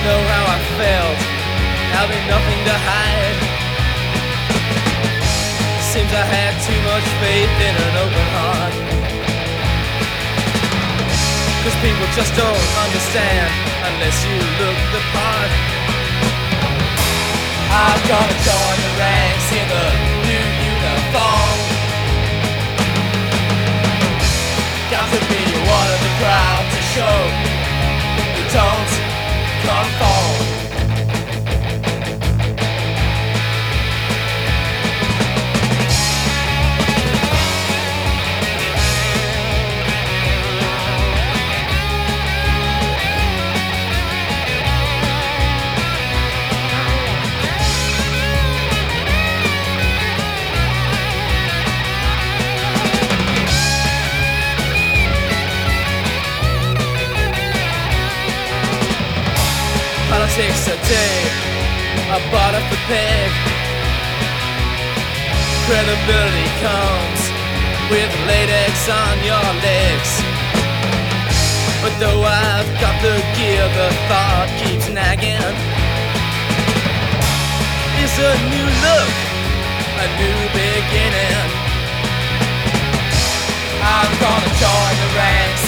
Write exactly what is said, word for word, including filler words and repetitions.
know how I felt, having nothing to hide. Seems I had too much faith in an open heart. Cause people just don't understand unless you look the part. I'm gonna join the ranks in the new uniform. Got to be one of the crowd to show you don't conform. Politics a day, I bought up the peg. Credibility comes with latex on your legs. But though I've got the gear, the thought keeps nagging. It's a new look, a new beginning. I'm gonna join the ranks